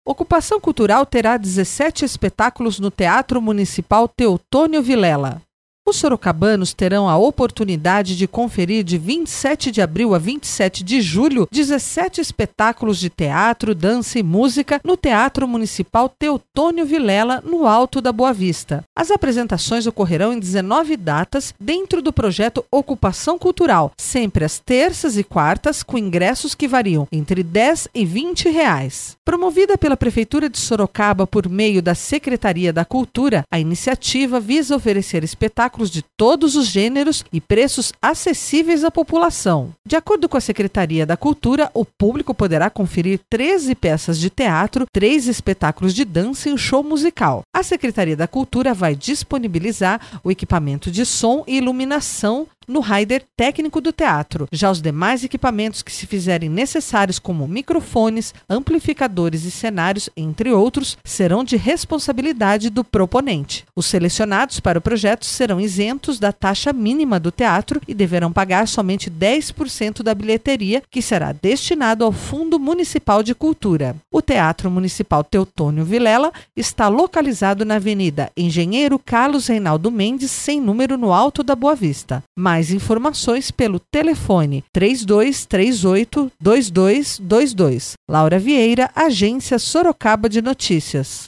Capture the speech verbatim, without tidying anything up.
Ocupação Cultural terá dezessete espetáculos no Teatro Municipal Teotônio Vilela. Os sorocabanos terão a oportunidade de conferir de vinte e sete de abril a vinte e sete de julho dezessete espetáculos de teatro, dança e música no Teatro Municipal Teotônio Vilela, no Alto da Boa Vista. As apresentações ocorrerão em dezenove datas dentro do projeto Ocupação Cultural, sempre às terças e quartas, com ingressos que variam entre dez e vinte reais. Promovida pela Prefeitura de Sorocaba por meio da Secretaria da Cultura, a iniciativa visa oferecer espetáculos de todos os gêneros e preços acessíveis à população. De acordo com a Secretaria da Cultura, o público poderá conferir treze peças de teatro, três espetáculos de dança e um show musical. A Secretaria da Cultura vai disponibilizar o equipamento de som e iluminação no rider técnico do teatro. Já os demais equipamentos que se fizerem necessários, como microfones, amplificadores e cenários, entre outros, serão de responsabilidade do proponente. Os selecionados para o projeto serão isentos da taxa mínima do teatro e deverão pagar somente dez por cento da bilheteria, que será destinado ao Fundo Municipal de Cultura. O Teatro Municipal Teotônio Vilela está localizado na Avenida Engenheiro Carlos Reinaldo Mendes, sem número, no Alto da Boa Vista. Mais informações pelo telefone três dois três oito, dois dois dois dois. Laura Vieira, Agência Sorocaba de Notícias.